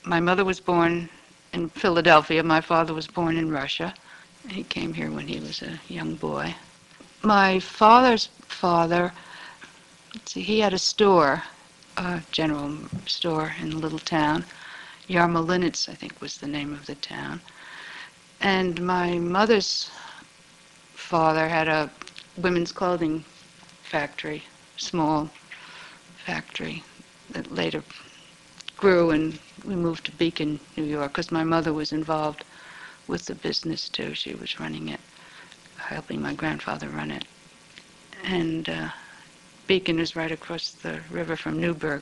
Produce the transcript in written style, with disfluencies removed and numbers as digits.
My mother was born in Philadelphia. My father was born in Russia. He came here when he was a young boy. My father's father, let's see, he had a store, a general store in a little town. Yarmolinets, I think, was the name of the town. And my mother's father had a women's clothing factory, small factory that later grew, and we moved to Beacon, New York, because my mother was involved with the business too. She was running it, helping my grandfather run it. And Beacon is right across the river from Newburgh.